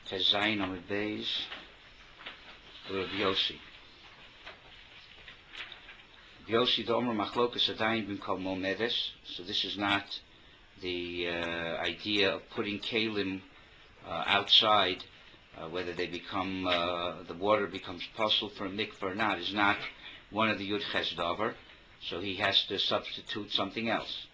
Tezayin Amud Beis, Rav Yossi. Yossi the Omer Machlokas Adayin bin Kol Momedes. So this is not the idea of putting kalim outside, whether they become the water becomes puzzle for a mikveh or not, is not one of the Yud Ches Davar. So he has to substitute something else.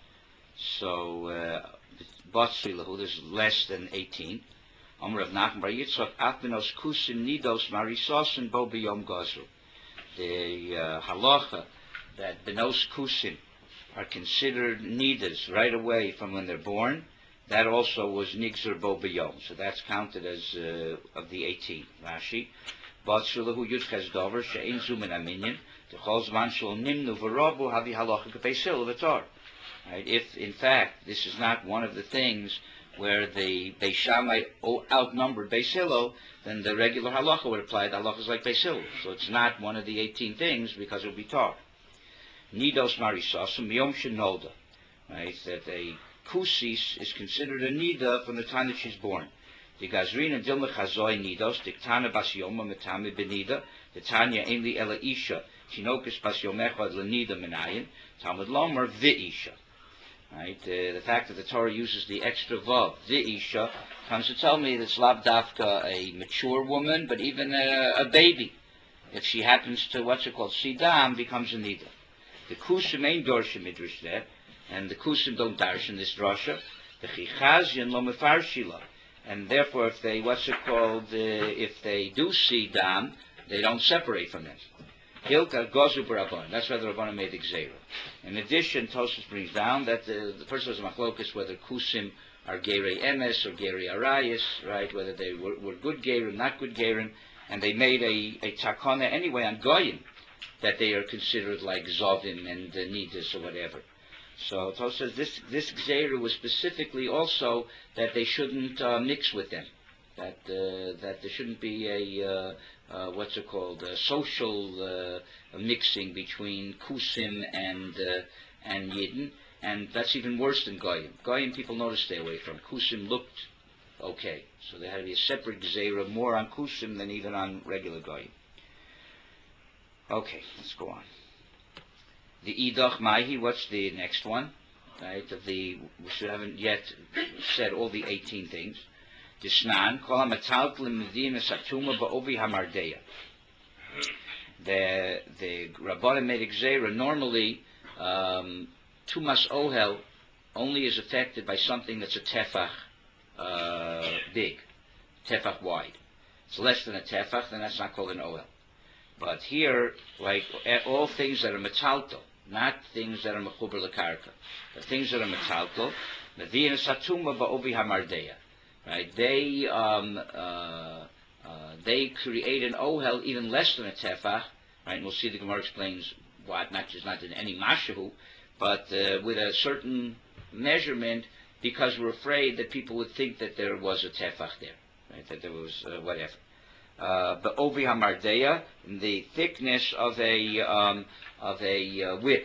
So Batzri Lahu, there's less than 18. Amr of Nachman Bar Yitzchak Atmenos Kusim Nidos Marisosin Bo B'Yom Gazru. The halacha that Benos Kusim are considered nidas right away from when they're born, that also was Nigzer Bo B'Yom. So that's counted as of the 18. Rashi. Batzri Lahu Yud Ches Davar She'ein Zumen Aminyan T'chol Zman Shel Nimnu V'Rabu Havi Halacha K'Beisil V'Tar. Right? If, in fact, this is not one of the things where the Beis Shammai outnumbered Beis Hillel, then the regular halacha would apply. The halacha is like Beis Hillel. So it's not one of the 18 things because it would be taught. Nidos Marisosum Miyom Shenolda. Right? That a kusis is considered a nida from the time that she's born. The Gazrin and Dilma Chazoi Nidos, Diktana Bas Yoma Metami Benida, the Tanya Ainli Ela Isha, Tinokus Bas Yomechad Lenida Menayin, Talmud Lomer V'Isha. Right? The fact that the Torah uses the extra vav, the isha, comes to tell me that it's lav dafka a mature woman, but even a baby, if she happens to see dam, becomes a nida. The kusim ain't dorsha midrash there, and the kusim don't darshan this drasha. The chichazyan lo mefarshila, and therefore if they if they do see dam, they don't separate from them. Hilka gozu b'rabbanan. That's why the Rabbanan made the gzeira. In addition, Tosfos brings down that the first was machlokas whether kusim are gerei emes or gerei arayis, right? Whether they were good gerim, not good gerim, and they made a takana anyway on goyim that they are considered like zovim and nidus or whatever. So Tosfos says this gzeira was specifically also that they shouldn't mix with them, that there shouldn't be a social mixing between kusim and yidden, and that's even worse than goyim. Goyim people know to stay away from. Kusim looked okay, so there had to be a separate gzeira more on kusim than even on regular goyim. Okay, let's go on. The idach mahi. What's the next one? Right, we haven't yet said all the 18 things. Disnan kol hamatalklim medina satuma ba'ovi hamardeya. The Rabbanim made gzeira. Normally, tumas ohel only is affected by something that's a tefach big, tefach wide. It's less than a tefach, then that's not called an ohel. But here, like all things that are metalto, not things that are mechuber lekarka, the things that are metalto, medina satuma ba'ovi hamardeya. Right? They create an ohel even less than a tefach. Right? And we'll see the Gemara explains what, not in any mashahu, but with a certain measurement, because we're afraid that people would think that there was a tefach there, right? That there was whatever. The ovi hamardeya, the thickness of a whip.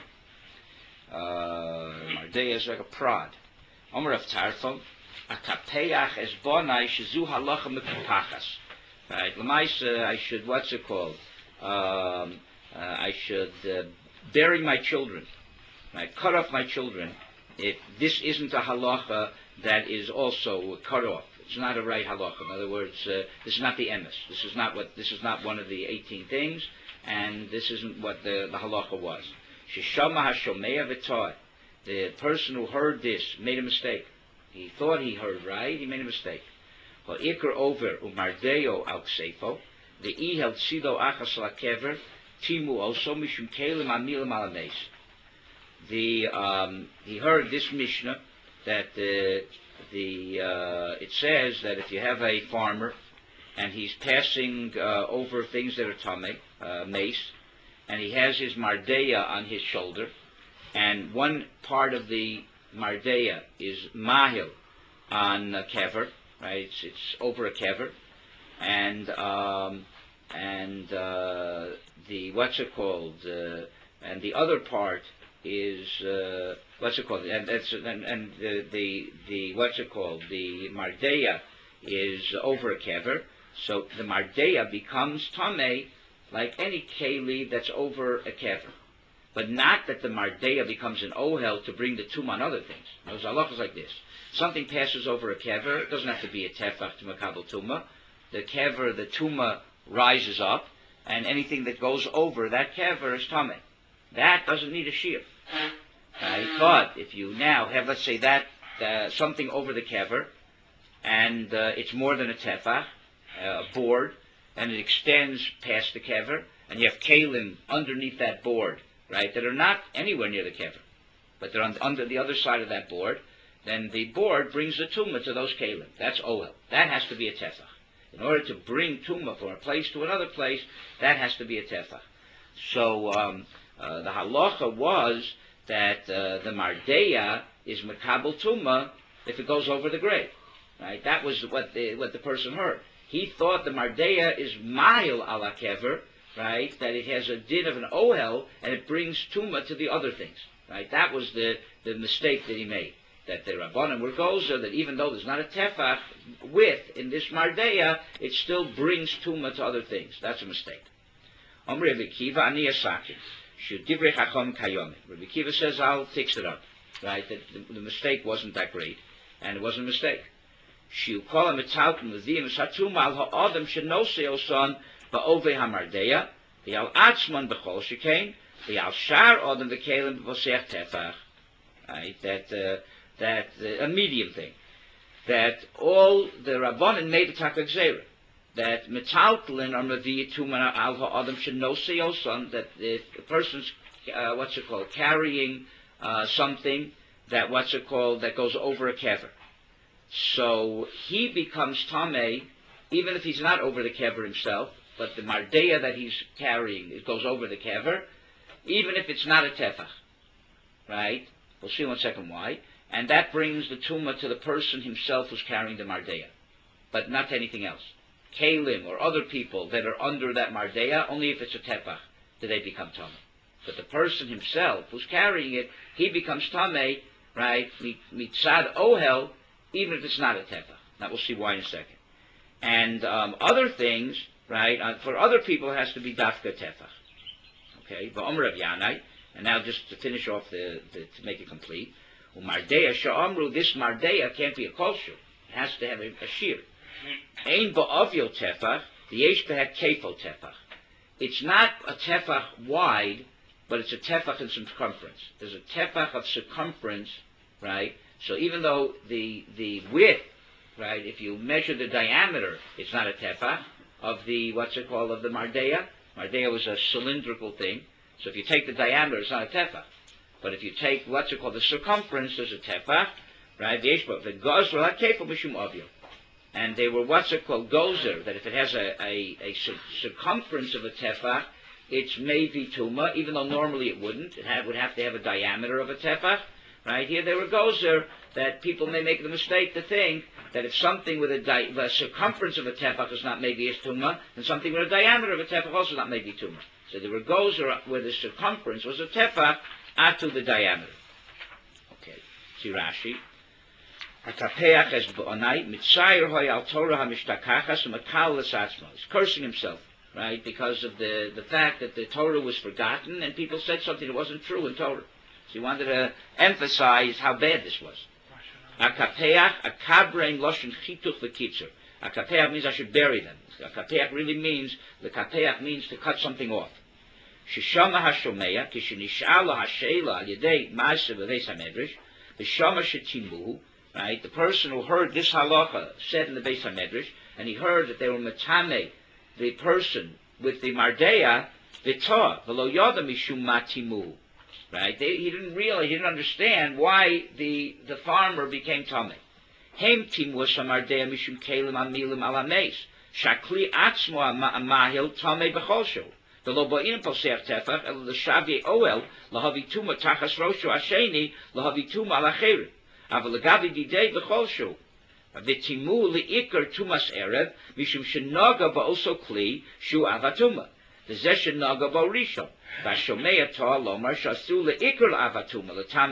Mardeya is like a prod. Omer of Tarfon. Akapeach es bonai shezu halacha mekupachas. Right, Lamaisa, I should I should bury my children. Right, cut off my children. If this isn't a halacha that is also cut off, it's not a right halacha. In other words, this is not the emes. This is not one of the 18 things, and this isn't what the halacha was. Sheshama hashomea v'toy. The person who heard this made a mistake. He thought he heard right, he made a mistake. Well, ikar over umardeo al ksefo, the ihel tzido achas la kever, timu also mishum kelim amilim alames. He heard this Mishnah that it says that if you have a farmer and he's passing over things that are tameh, mace, and he has his mardeya on his shoulder, and one part of the mardeya is mahil on a kever, right? It's over a kever, and and the other part is the mardeya is over a kever, so the mardeya becomes tamei like any keli that's over a kever. But not that the mardeya becomes an ohel to bring the tumah on other things. Those halachas like this. Something passes over a kever, it doesn't have to be a tefach to makabel tumah. The kever, the tumah rises up, and anything that goes over that kever is tamei. That doesn't need a shear. Right? But if you now have, let's say, that something over the kever, and it's more than a tefach, a board, and it extends past the kever, and you have kalim underneath that board, right, that are not anywhere near the kever, but they're under the other side of that board, then the board brings the tumah to those kalim. That's ohel. That has to be a tefach. In order to bring tumah from a place to another place, that has to be a tefach. So the halacha was that the mardeya is makabel tumah if it goes over the grave. Right? That was what the person heard. He thought the mardeya is mile ala kever, right? That it has a din of an ohel and it brings tumah to the other things. Right? That was the mistake that he made. That the Rabbanan were gozer, that even though there's not a tefach with in this mardeya, it still brings tumah to other things. That's a mistake. Omri Rabbi Kiva ani asakin. Divrei Chacham Kayomi. Rabbi Kiva says, I'll fix it up. Right? That the mistake wasn't that great, and it wasn't a mistake. Shiu kol ha-mitzalkim l'ziyim es-hatuma al ha'adam shenosei osan ba'ovei ha-mardeya v'yal atzman b'chol shekain v'yal shar adam v'kelim b'vosech tefach. Right? That a medium thing. That all the Rabbanan made a takak zera. That metaltlin or maviyah tuma al ha'adam shenosei osan, that if a person's carrying something that that goes over a kever. So he becomes tamei, even if he's not over the kever himself, but the mardeya that he's carrying, it goes over the kever, even if it's not a tefach. Right? We'll see in 1 second why. And that brings the tumah to the person himself who's carrying the mardeya, but not to anything else. Kalim or other people that are under that mardeya, only if it's a tefach do they become tamei. But the person himself who's carrying it, he becomes tamei, right? Mitzad ohel, even if it's not a tefach. Now we'll see why in a second. And other things, right? For other people, it has to be dafka tefach. Okay. V'omer Rav Yanai, and now just to finish off to make it complete. U'mardeya sha'amru, this mardeya can't be a kolshu. It has to have a shear. Ein ba'avyo tefach, v'yesh behet kefo tefach. It's not a tefach wide, but it's a tefach in circumference. There's a tefach of circumference, right? So even though the width, right, if you measure the diameter, it's not a tefach of the, of the mardeya. Mardeya was a cylindrical thing. So if you take the diameter, it's not a tefach. But if you take the circumference, there's a tefach, right? The gozer ha-kefo mishum avyo. And they were gozer, that if it has a circumference of a tefach, it's maybe tumah, even though normally it wouldn't. It would have to have a diameter of a tefach. Right here, there were gozer that people may make the mistake to think that if something with a circumference of a tefach is not maybe is tumah, then something with a diameter of a tefach also not maybe tumah. So there were gozer where the circumference was a tefach atu the diameter. Okay, see Rashi. Hatapeach es b'onai mitzayir hoy al Torah hamishtakachas u'makal l'satzmo. He's cursing himself, right, because of the fact that the Torah was forgotten and people said something that wasn't true in Torah. So he wanted to emphasize how bad this was. Akapeach, akabrein loshen chituch v'kitzer. Akapeach means I should bury them. Akapeach really means, the kapeach means to cut something off. Shishama hashomeya, kishenish'ala hashela al yedei ma'aseh v'veis hamedrash, v'shama shetimuhu, right, the person who heard this halacha said in the Beis HaMedrash, and he heard that they were metame, the person with the mardeya, v'toh, v'lo yoda mishum matimuhu. Right? He didn't understand why the farmer became tamei. Hem timus hamardea mishum kelim amilim alameis. Shakli atzmo amahil tamei b'cholsho. The lo ba'in posech tefach el l'shavye oel lahavi tuma tachas rosho asheni lahavi tuma alacherim. Aval legavi didei b'cholsho. V'timu li'ikar tumas erev mishum shenaga ba'oso kli shu avatuma. The zeshen naga ba'rishon. What happened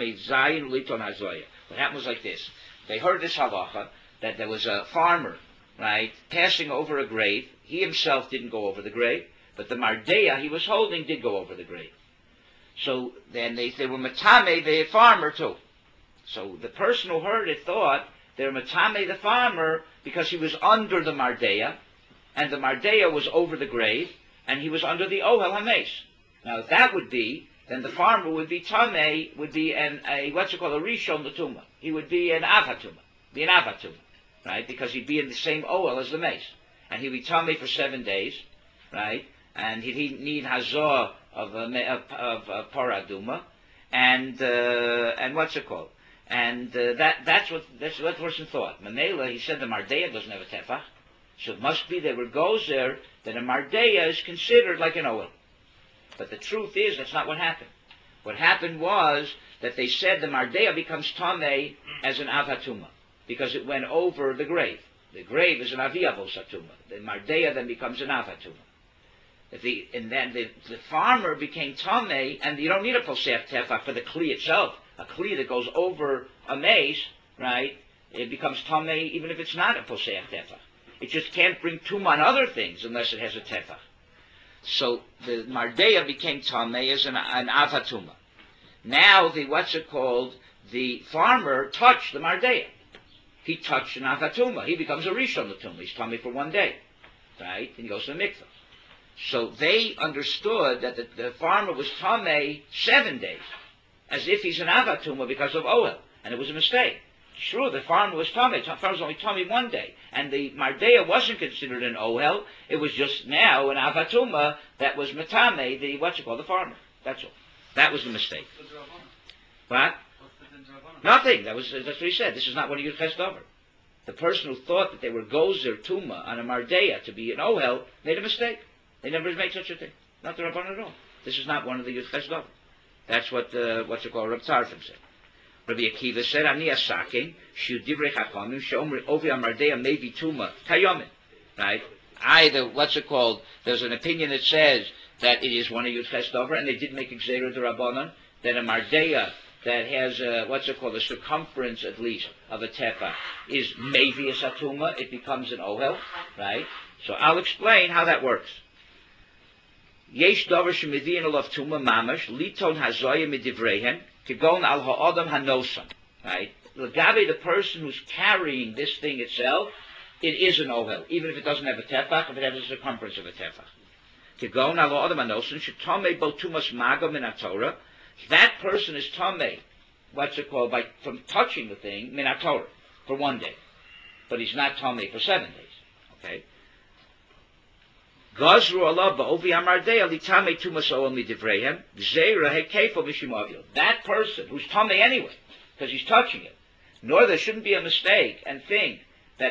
was like this. They heard this halacha, that there was a farmer right, passing over a grave. He himself didn't go over the grave, but the Mardeya he was holding did go over the grave. So then they were Matame, the farmer too. So the person who heard it thought they were Matame, the farmer, because he was under the Mardeya, and the Mardeya was over the grave, and he was under the Ohel HaMeis. Now if that would be, then the farmer would be Tameh, would be a Rishon Latuma. He would be an Avatuma, right? Because he'd be in the same Ohel as the Meis. And he'd be Tameh for 7 days, right? And he'd need Hazor of Paraduma, and that's what the person thought. Mamela, he said the Mardeya doesn't have a tefach, so it must be there were gozer that a Mardeya is considered like an Ohel. But the truth is that's not what happened. What happened was that they said the Mardeya becomes Tameh as an Avatuma, because it went over the grave. The grave is an Aviavos Atuma. The Mardeya then becomes an Avatuma. And then the farmer became Tameh, and you don't need a Posech Tefach for the Kli itself. A Kli that goes over a mace, right, it becomes Tameh even if it's not a Posech Tefach. It just can't bring Tumah on other things unless it has a Tefach. So the Mardeya became Tameh as an Avatuma. Now the farmer touched the Mardeya. He touched an Avatuma. He becomes a Rishon Latuma. He's Tameh for 1 day, right? And he goes to the mikvah. So they understood that the farmer was Tameh 7 days, as if he's an Avatuma because of Ohel, and it was a mistake. Sure, the farmer was Tameh. The farmer was only Tameh 1 day, and the Mardeya wasn't considered an Ohel. It was just now an Avatuma that was Matame, the farmer. That's all. That was the mistake. What? Nothing. That's what he said. This is not one of your Chesdover. The person who thought that they were Gozer Tuma on a Mardeya to be an Ohel made a mistake. They never made such a thing. Not the Rabban at all. This is not one of the Yud Chesdover. That's what Reb Tzarfim said. Rabbi Akiva said, "Ani asaking shu divrei chachamim sheomri ovi amardeya maybe tuma kayomin." Right? There's an opinion that says that it is one of Yud Chesdover, and they did make Gzeira the Rabbanon that a mardeya that has a circumference at least of a tefa is maybe a satuma. It becomes an ohel, right? So I'll explain how that works. Yesh davar shemediin alav tuma mamash liton hazoya midivreihen kegon al ha'adam hanosan. Right? L'gabe, the person who's carrying this thing itself, it is an ohel, even if it doesn't have a tefach, if it has a circumference of a tefach. Kegon al ha'adam hanosan shetamei bo tumas magam min haTorah. That person is tamei, from touching the thing min haTorah for 1 day, but he's not tamei for 7 days. Okay. Gazru Allah ba'ovi amardeya litamei tumas oel midivreihem gzeira hekefo mishimavil. That person who's tamei anyway, because he's touching it. Nor there shouldn't be a mistake and think that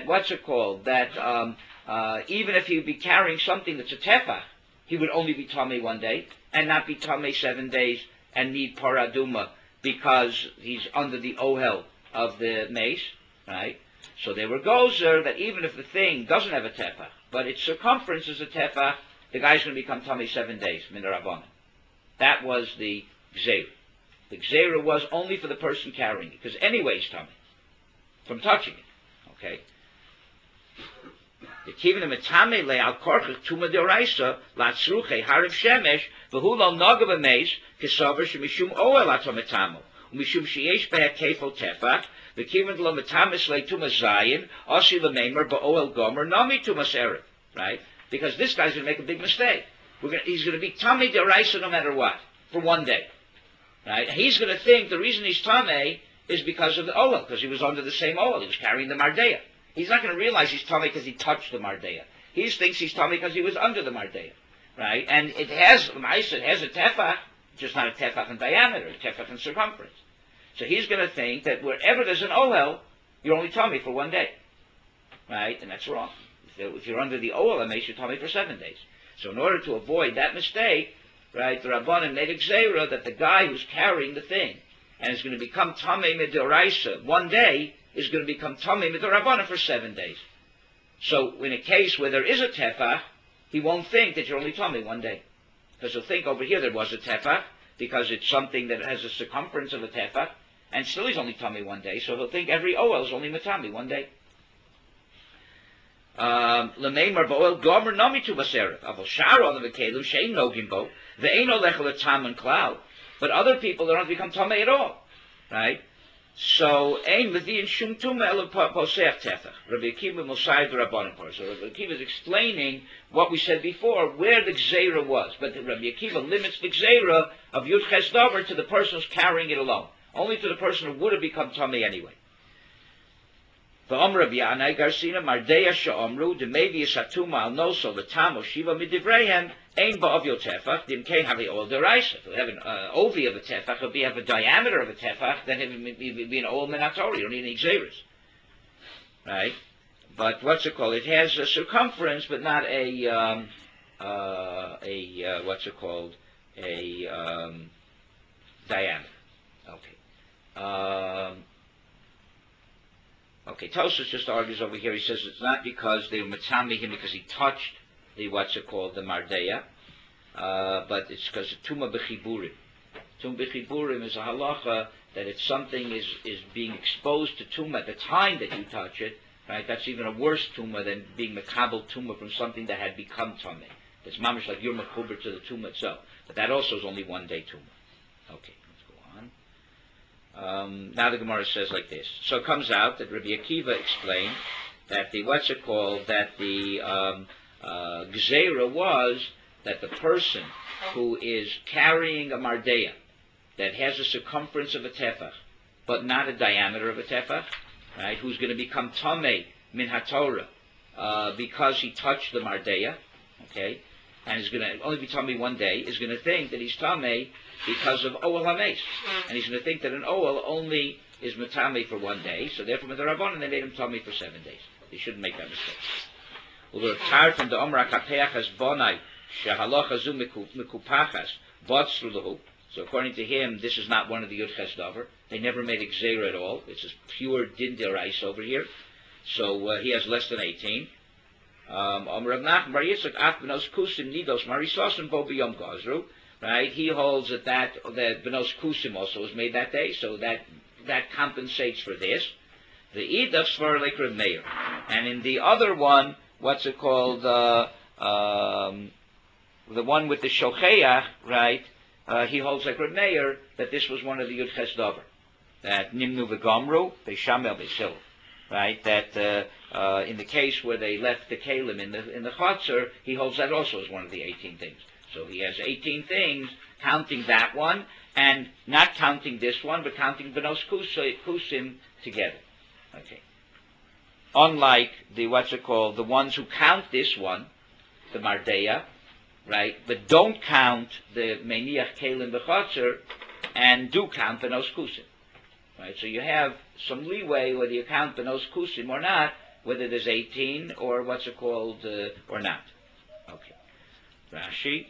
even if he would be carrying something that's a tefach, he would only be tamei 1 day and not be tamei 7 days and need paraduma because he's under the ohel of the mace, right? So there were gozer that even if the thing doesn't have a tefach, but its circumference is a tefach, the guy's going to become tamei 7 days, min rabbanan. That was the gzeira. The gzeira was only for the person carrying it, because anyway he's tamei from touching it. Okay. The kivin metame le al korchach tuma deoraisa latzruche hariv shemesh v'hu lo noga b'meis kesaver shemishum oel atometamu u'mishum sheyesh beha kefo tefach the kivin lo metamis le tuma zayin osi lememer ba'oel gomer nami tumas erev. Right? Because this guy's going to make a big mistake. He's going to be tamei deoraisa no matter what for 1 day. Right? And he's going to think the reason he's tamei is because of the oel, because he was under the same oel. He was carrying the mardeya. He's not going to realize he's tamei because he touched the mardeya. He thinks he's tamei because he was under the mardeya, right? And it has a tefach, just not a tefach in diameter, a tefach in circumference. So he's going to think that wherever there's an ohel, you're only tamei for 1 day, right? And that's wrong. If you're under the ohel, it makes you tamei for 7 days. So in order to avoid that mistake, right, the Rabbanan made a gzeira that the guy who's carrying the thing and is going to become tamei midoraisa 1 day is going to become tamei midorabanan for 7 days. So in a case where there is a tefach, he won't think that you're only tamei 1 day, because he'll think over here there was a tefach because it's something that has a circumference of a tefach, and still he's only tamei 1 day. So he'll think every ohel is only matami 1 day. L'meimar bo'el gomer nami tumas erev. Avol shar on the kelim shein nogim bo. Ve'ein olech l'tam and cloud. But other people, they don't become tamei at all, right? So, ein v'diin shum tuma el poseach tefach. Rabbi Akiva Mosai Rabbanim Par. So Rabbi Akiva is explaining what we said before, where the gzeira was. But Rabbi Akiva limits the gzeira of Yud Ches Davar to the person who's carrying it alone. Only to the person who would have become tamei anyway. V'om Rabbi Yanai Garsina Mardeya Sha'omru Demevi Yisatuma Al Noso L'Tam Shiva Midivrehem Ein Ba'ov Yotefach Dim Kein Havi Ol Deraisa. If we have an ovi of a tefach, if we have a diameter of a tefach, then it would be an Ol Minatori. You don't need any xeris, right? But what's it called? It has a circumference, but not a what's it called? A diameter. Okay. Okay, Tosfos just argues over here. He says it's not because they were matamei him because he touched the what's it called, the mardeya, but it's because of tuma b'chiburim. Tuma b'chiburim is a halacha that if something is being exposed to tuma at the time that you touch it, right? That's even a worse tuma than being mekabel tuma from something that had become tamei. It's mamish like you're mechuber to the tuma itself, but that also is only 1 day tuma. Okay. Now the Gemara says like this. So it comes out that Rabbi Akiva explained that the gzeira was that the person who is carrying a mardeya that has a circumference of a tefach but not a diameter of a tefach, right? Who's going to become tamei min haTorah because he touched the mardeya, okay? And is going to only be tamei 1 day, is going to think that he's tamei because of Oel HaMeis. And he's going to think that an Oel only is Matame for 1 day, so therefore with the Rabbanan they made him Tamei for 7 days. They shouldn't make that mistake. So according to him, this is not one of the Yud Ches Davar. They never made a Gzeira at all. It's just pure Din D'Oraisa over here. So he has less than 18. Right, he holds that Benos Kusim also was made that day, so that compensates for this. The Idach Svar like Reb Meir, and in the other one, what's it called? The one with the Shocheach, right? He holds like Reb Meir that this was one of the Yud Ches Davar, that Nimnu v'Gomru Beishamel Beisil, right? That in the case where they left the Kalim in the Chatzar, he holds that also as one of the 18 things. So he has 18 things, counting that one, and not counting this one, but counting Benos Kusim together. Okay. Unlike the the ones who count this one, the Mardeya, right, but don't count the Meniach Kalim B'Chatzar, and do count Benos Kusim. Right. So you have some leeway whether you count Benos Kusim or not, whether there's 18 or or not. Okay. Rashi.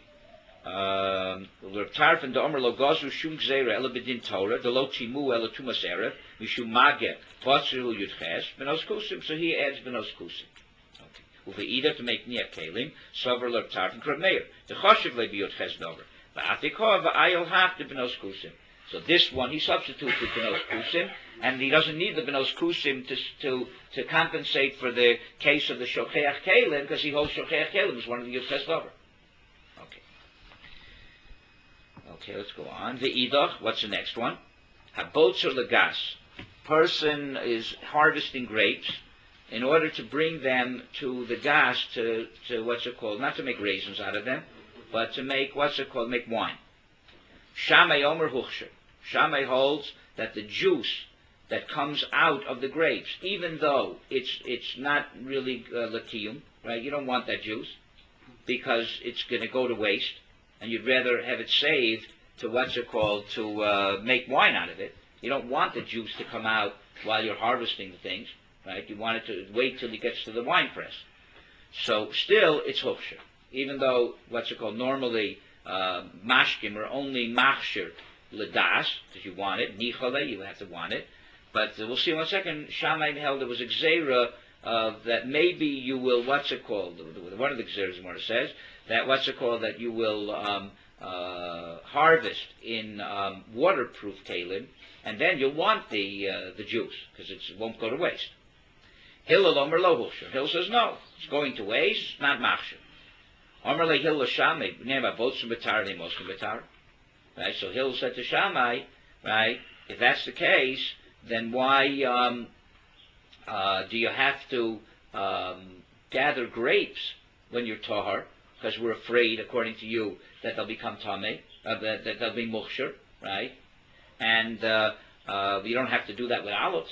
Tarfin the Omer lo gazu shum gzeira ela bedin Torah the lo timu ela tumas erev mishum maget vatzil yudches benos kusim, so he adds benos kusim. Okay. Uveida to make niach kalim sover lo tarfin Reb Meir the chashiv le biyudches dover va'atikov va'ayol haf the benos kusim. So this one he substitutes with benos kusim, and he doesn't need the benos kusim to compensate for the case of the shocheach kalim, because he holds shocheach kalim as one of the yudches dover. Okay, let's go on. The Idach, what's the next one? Habotzer legas. Person is harvesting grapes in order to bring them to the gas to not to make raisins out of them, but to make, make wine. Shammai Omer Huchsher. Shammai holds that the juice that comes out of the grapes, even though it's not really lakiyum, right? You don't want that juice because it's going to go to waste. And you'd rather have it saved to to make wine out of it. You don't want the juice to come out while you're harvesting the things, right? You want it to wait till it gets to the wine press. So still, it's hofsher. Even though normally mashkim are only machshir ledas, because you want it, nichale, you have to want it. But we'll see in 1 second, Shammai held there was a gzeira that maybe you will, one of the gzeiras, the says, that that you will harvest in waterproof kalim, and then you'll want the juice because it won't go to waste. Hillel Omer Lo Hulshur. Hillel says no, it's going to waste, not machshir. Omer Le Hillel Shammai, Nema Botzim B'tar, they Moskim B'tar. Right, so Hillel said to Shammai, right, if that's the case, then why do you have to gather grapes when you're tahar? Because we're afraid, according to you, that they'll become tameh, that they'll be mukhshir, right? And you don't have to do that with olives.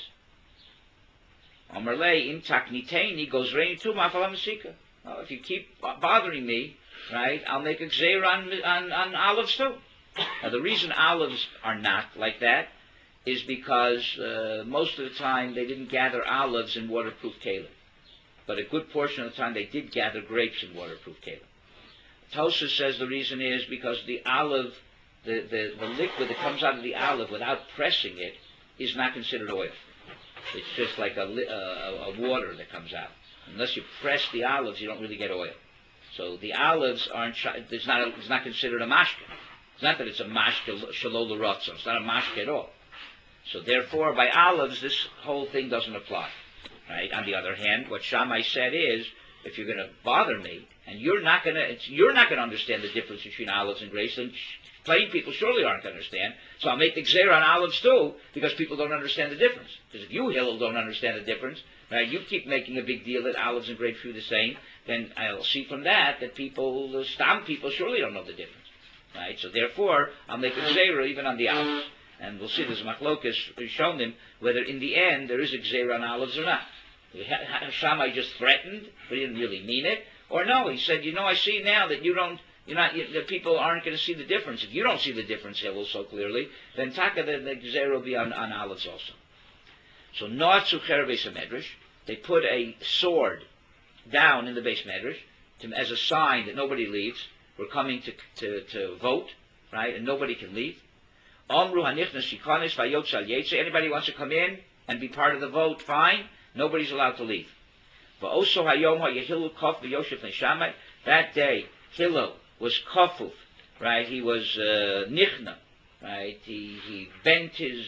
Omerlei im takniteni goes rein to mafalamsika. If you keep bothering me, right, I'll make a gzeir on olives too. Now the reason olives are not like that is because most of the time they didn't gather olives in waterproof kalim, but a good portion of the time they did gather grapes in waterproof kalim. Tosfos says the reason is because the olive, the liquid that comes out of the olive without pressing it is not considered oil. It's just like a water that comes out. Unless you press the olives, you don't really get oil. So the olives aren't. It's not considered a mashke. It's not that it's a mashke shalol l'rotzo. It's not a mashke at all. So therefore, by olives, this whole thing doesn't apply. Right? On the other hand, what Shammai said is, if you're going to bother me, and you're not going to understand the difference between olives and grapes, then plain people surely aren't going to understand. So I'll make the gzeir on olives too, because people don't understand the difference. Because if you, Hillel, don't understand the difference, right, you keep making a big deal that olives and grapes are the same, then I'll see from that people, stam people, surely don't know the difference. Right? So therefore, I'll make a gzeir even on the olives. And we'll see there's a machlokas shown him whether in the end there is a gzeir on olives or not. Shammai just threatened, but he didn't really mean it. Or no, he said, I see now that the people aren't going to see the difference. If you don't see the difference, Hillel, so clearly, then taka the gzeir will be on olives also. So Noatzu Cher Beis HaMedrash, they put a sword down in the Beis Medrash as a sign that nobody leaves. We're coming to vote, right, and nobody can leave. Amru hanichnas shikanis vayotz al yetze. Anybody wants to come in and be part of the vote, fine. Nobody's allowed to leave. Va'oso hayom haYehilu kof v'yoshev neshamai. That day, Hillel was kofuf, right? He was nichna, right? He bent his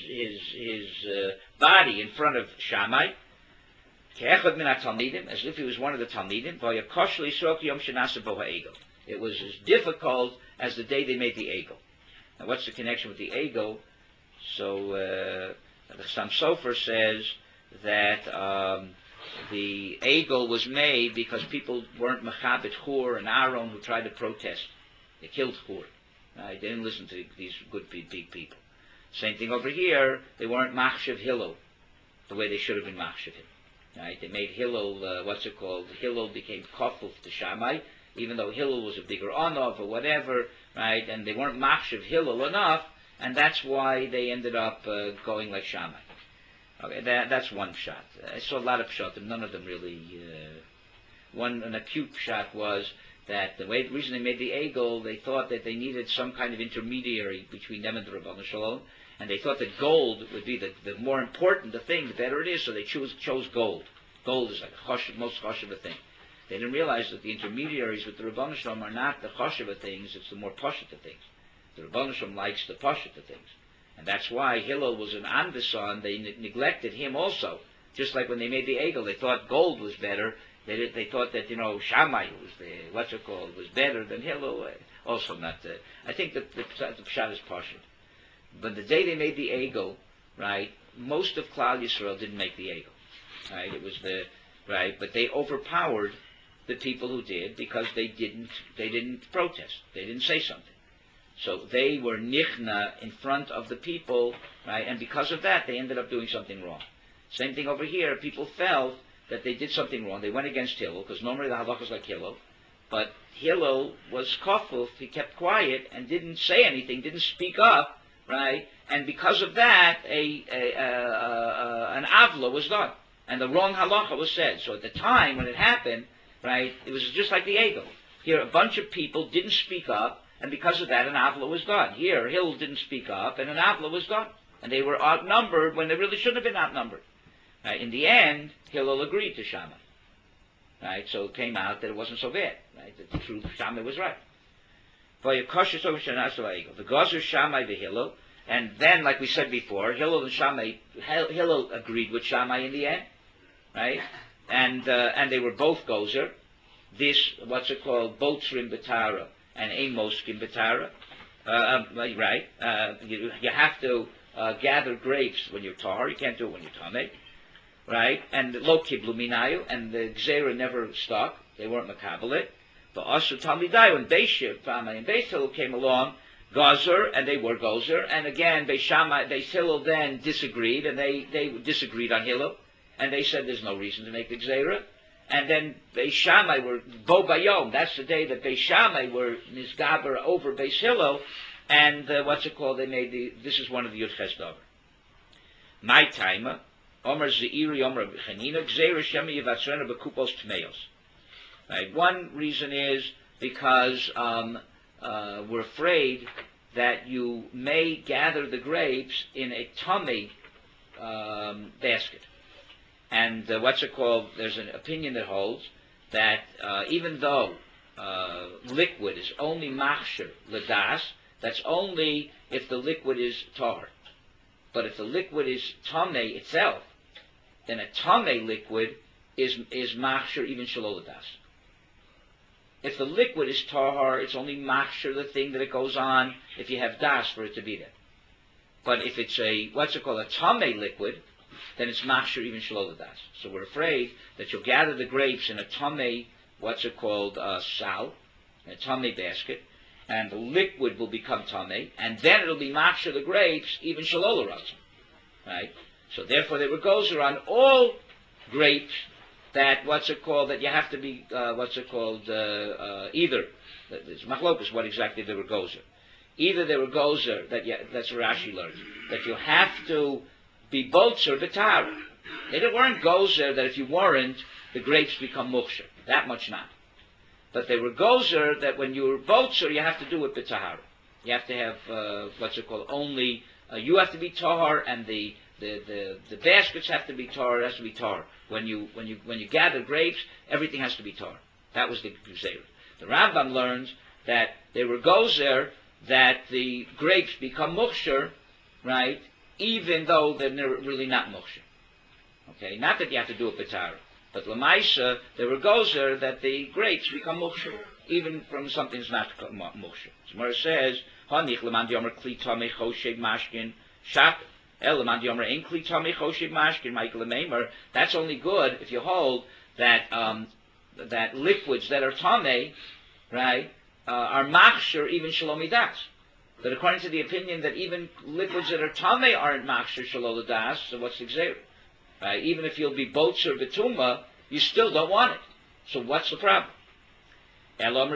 body in front of Shammai, ke'echad min haTalmidim, as if he was one of the Talmidim. Va'yakosh le'yisrael yom shenasa bo ha'egel. It was as difficult as the day they made the egel. Now, what's the connection with the egel? So the Chassam Sofer says that the egel was made because people weren't mechabit Hur and Aaron who tried to protest. They killed Hur. They didn't listen to these good big people. Same thing over here. They weren't machshav Hillel the way they should have been machshav him. Right? They made Hillel, Hillel became kofuf to Shammai, even though Hillel was a bigger Anov or whatever, right? And they weren't machshav Hillel enough, and that's why they ended up going like Shammai. Okay, that's one shot. I saw a lot of shots, and none of them really. An acute shot was that the reason they made the egel, they thought that they needed some kind of intermediary between them and the Rabban Shalom, and they thought that gold would be the more important the thing, the better it is. So they chose gold. Gold is like the most choshev thing. They didn't realize that the intermediaries with the Rabban Shalom are not the choshev things; it's the more poshet things. The Rabban Shalom likes the poshet things. And that's why Hillel was an Andeson. They neglected him also. Just like when they made the egel, they thought gold was better. They thought that, Shammai was better than Hillel. Also not. I think that the pshat is partial. But the day they made the egel, right, most of Klal Yisrael didn't make the egel. Right? It was right, but they overpowered the people who did because they didn't protest. They didn't say something. So they were nichna in front of the people, right? And because of that, they ended up doing something wrong. Same thing over here. People felt that they did something wrong. They went against Hillel, because normally the halakha is like Hillel. But Hillel was kofuf. He kept quiet and didn't say anything, didn't speak up, right? And because of that, an avla was done. And the wrong halakha was said. So at the time when it happened, right, it was just like the egel. Here, a bunch of people didn't speak up, and because of that, an avla was done. Here, Hillel didn't speak up, and an avla was done. And they were outnumbered when they really shouldn't have been outnumbered. Right? In the end, Hillel agreed to Shammai. Right? So it came out that it wasn't so bad. Right? That the truth, Shammai was right. The Gazer Shammai the Hillel, and then, like we said before, Hillel agreed with Shammai in the end. right? And they were both gozer. This, what's it called, botzrim betara and ein moskim betara, right? You have to gather grapes when you're tar. You can't do it when you're tameh, right? And lo kiblu minayu, and the gzera never stuck. They weren't makabelit. But also talmidai, when Beis Shammai and Beis Hillel came along, gozer, and they were gozer, and again Beis Shammai, Beis Hillel then disagreed, and they disagreed on Hillel, and they said there's no reason to make the gzera. And then Beis Shammai were bo bayom. That's the day that Beis Shammai were nisgaber over Beis Hillel, and what's it called? They made this is one of the Yud Ches Davar. My timer, Omer Zeiri, Omer Chanina, gzera shemi yivatzrena bekupos tmeos. Right. One reason is because we're afraid that you may gather the grapes in a tummy basket. And what's it called? There's an opinion that holds that even though liquid is only machshir ladas, that's only if the liquid is tar. But if the liquid is tameh itself, then a tameh liquid is machshir even shalol ladas. If the liquid is tahar, it's only machshir, the thing that it goes on, if you have das for it to be there. But if it's a, what's it called, a tameh liquid, then it's machshir even shalol das. So we're afraid that you'll gather the grapes in a tameh, what's it called, sal, a tameh basket, and the liquid will become tameh, and then it'll be machshir the grapes, even shalol ratzon. Right? So therefore they were gozer on all grapes that, what's it called, that you have to be, either, it's machlokus, what exactly they were gozer. Either they were gozer, that's what Rashi learns, that you have to be bolzer b'tara. They weren't gozer that if you weren't, the grapes become muksher. That much not. But they were gozer that when you're bolzer, you have to do it b'tahara. You have to have, only, you have to be tahar, and the baskets have to be tar. It has to be tar. When you gather grapes, everything has to be tar. That was the gzeira. The Rambam learns that they were gozer that the grapes become muksher, right? Even though they're really not muksher. Okay, not that you have to do it b'tara, but lamaisa they were gozer that the grapes become muksher, even from something that's not muksher. Gemara says, "Hanich leman diyomer kli tamei choshev mashkin shap." That's only good if you hold that that liquids that are tamei, right, are machshir even shalomidas. But according to the opinion that even liquids that are tamei aren't machshir shalomidas, so what's the gzeira? Right? Even if you'll be botzer betuma, you still don't want it. So what's the problem? We're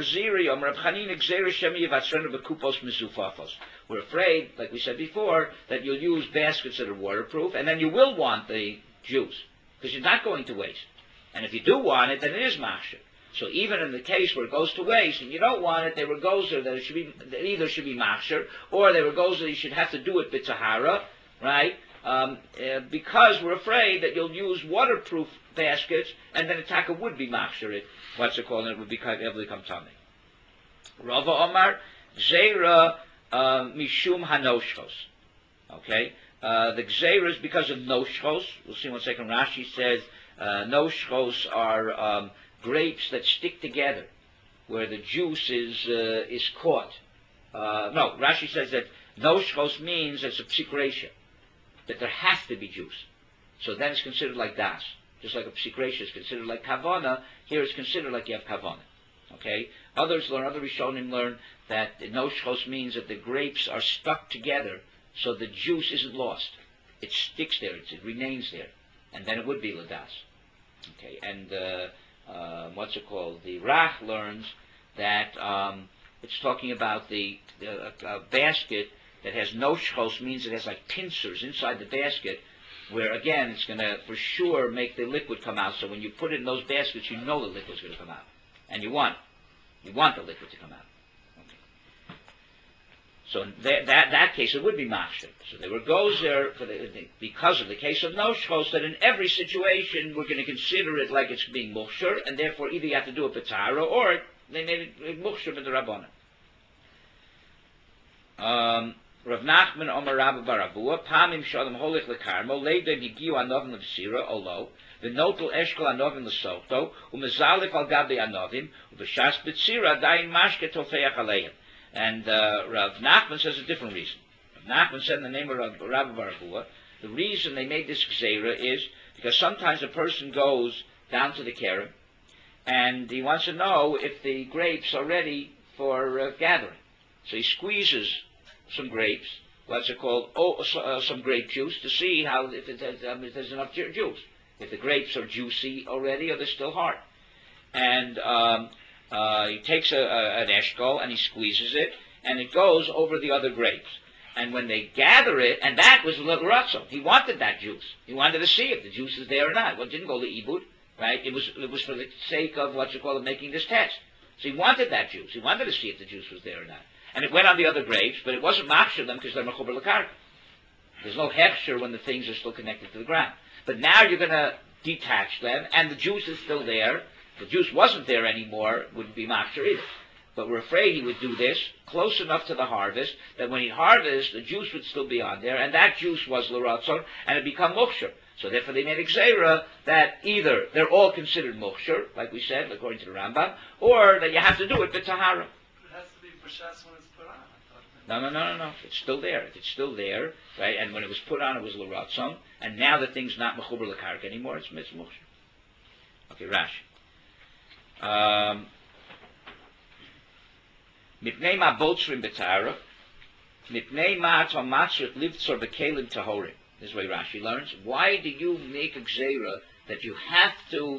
afraid, like we said before, that you'll use baskets that are waterproof, and then you will want the juice, because you're not going to waste. And if you do want it, then it is machshir. So even in the case where it goes to waste, and you don't want it, they were gozer that it either should be machshir, or they were gozer that you should have to do it b'tahara, right? Because we're afraid that you'll use waterproof baskets, and then a taka would be machshir. What's it called? It would become tamei. Rava Omar Zera Mishum Hanoshchos. Okay, the gzeira is because of noshchos. We'll see in 1 second. Rashi says noshchos are grapes that stick together, where the juice is caught. No, Rashi says that noshchos means it's a psikresha, that there has to be juice. So then it's considered like das. Just like a psikresha is considered like kavana, here it's considered like you have kavana. Okay? Other Rishonim learn that noshchos means that the grapes are stuck together so the juice isn't lost. It sticks there, it remains there. And then it would be ladas. Okay, and what's it called? The Rach learns that it's talking about the basket that has noshchos means it has like pincers inside the basket, where again it's going to for sure make the liquid come out. So when you put it in those baskets, you know the liquid's going to come out, and you want the liquid to come out. Okay. So in that case, it would be machshir. So there goes there because of the case of noshchos that in every situation we're going to consider it like it's being muchshir, and therefore either you have to do a petara or they made it muchshir with the rabbanan. Rav Nachman Omer Rabba Barabua Pamim Shalom Holich LeKarmo Leidem Higiu Anovim L'Sira Olo v'notel eshkol anovim l'sochto, u'mezalif al gabi anovim, u'v'shas b'tzira dayin mashke tofeach aleim. And Rav Nachman says a different reason. Rav Nachman said in the name of Rabbi Barabua, the reason they made this gzeira is because sometimes a person goes down to the kerem and he wants to know if the grapes are ready for gathering. So he squeezes some grapes, what's it called, some grape juice, to see how if there's enough juice. If the grapes are juicy already or they're still hard. And he takes an eshkol and he squeezes it, and it goes over the other grapes. And when they gather it, and that was l'ratzo, he wanted that juice. He wanted to see if the juice is there or not. Well, it didn't go to ibud, right? It was for the sake of making this test. So he wanted that juice. He wanted to see if the juice was there or not. And it went on the other grapes, but it wasn't machshir them because they're mechuber l'karka. There's no hechsher when the things are still connected to the ground. But now you're going to detach them, and the juice is still there. If the juice wasn't there anymore, it wouldn't be machshir either. But we're afraid he would do this close enough to the harvest that when he harvests, the juice would still be on there, and that juice was l'ratzon, and it become mukshir. So therefore they made a gzeira that either they're all considered mukshir, like we said, according to the Rambam, or that you have to do it b'tahara. It has to be b'shas when it's put on. No. It's still there. If it's still there, right, and when it was put on, it was l'ratzon, and now the thing's not mechuber l'karka anymore, it's mukshir. Okay, Rashi. Mipnei ma botzrim b'tara, mipnei ma atom matzrit livtzor b'kelim tahorim. This is why Rashi learns. Why do you make a gzeira that you have to,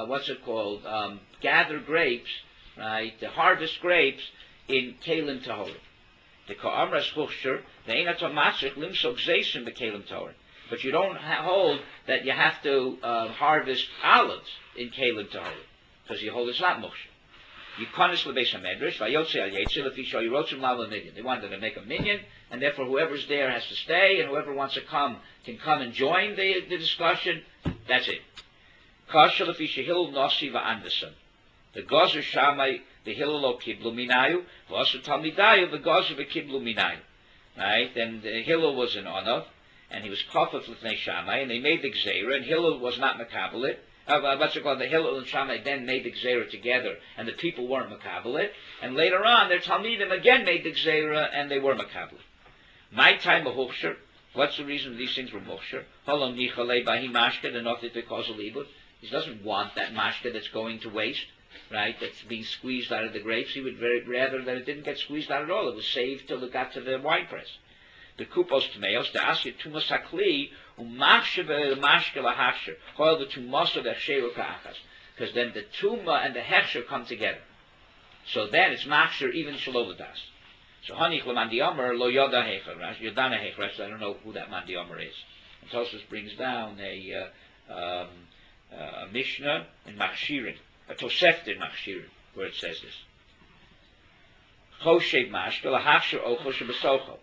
gather grapes, right, to harvest grapes in kelim tahorim? The ka'amras chushur, the ein atom matzrit limso gzeisim b'kelim tahorim. But you don't hold that you have to harvest olives in kelim tahorim, because you hold it's not mukshir. Yikonis lebeis hamedrash vayotze al yetzel if yirotzim lav minyan. They wanted to make a minyan, and therefore whoever's there has to stay, and whoever wants to come can come and join the discussion. That's it. Kashal if yishahil nosi va'anderson. The gozer shamai the hillel kiblu minayu v'asu talmidayu the gozer v'kiblu minayu. Right, and Hillel was an honor, and he was kafaf l'fnei Shammai, and they made the gzeira, and Hillel was not makabelit. The Hillel and Shammai then made the gzeira together, and the people weren't makabelit. And later on, their Talmidim again made the gzeira, and they were makabelit. My time of Huchsher, what's the reason these things were Huchsher? Holom nichalei bahi mashka, the not that cause a libud. He doesn't want that mashka that's going to waste, right, that's being squeezed out of the grapes. He would very rather that it didn't get squeezed out at all. It was saved till it got to the wine press. The kupos tmeos, the asya tumas hakli, umachsheve mashke lahachsher, hoil the tumas of the sheru ka'achas, because then the tuma and the hechsher come together. So then it's machsher even shalovadas. So hanich lemandi amar lo yoda hecher, yodana hecher. I don't know who that mandi amar is. And Tosfos brings down a Mishnah in Machshirin, a Tosefta in Machshirin, where it says this. Choshev mashke lahachsher ocho shebesocho.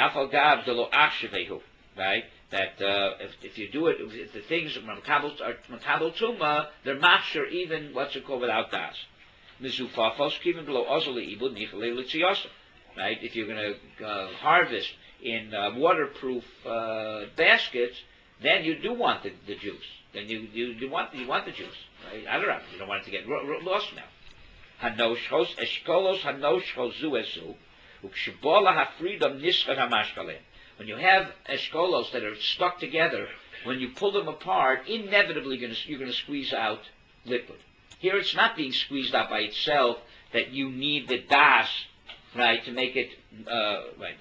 Right? That if you do it, if the things are makabel tuma, they're machsher even without das. Right? If you're going to harvest in waterproof baskets, then you do want the juice. Then you want the juice. Right? I don't know. You don't want it to get lost now. Hanoshos eshkolos hanoshos zuezu. When you have eshkolos that are stuck together, when you pull them apart, inevitably you're going to squeeze out liquid. Here it's not being squeezed out by itself, that you need the das, right, to make it, right.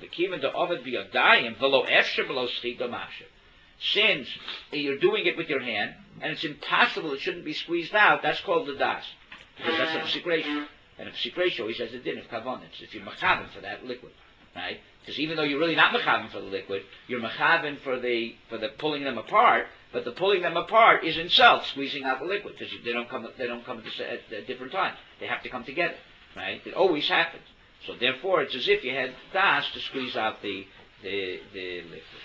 Since you're doing it with your hand, and it's impossible, it shouldn't be squeezed out, that's called the das. Because that's a secretion. And a psikresho always has a din of kavonitz, if you're machavim for that liquid, right? Because even though you're really not machavim for the liquid, you're machavim for the pulling them apart, but the pulling them apart is in itself squeezing out the liquid, because they don't come at different times. They have to come together, right? It always happens. So therefore, it's as if you had das to squeeze out the liquid.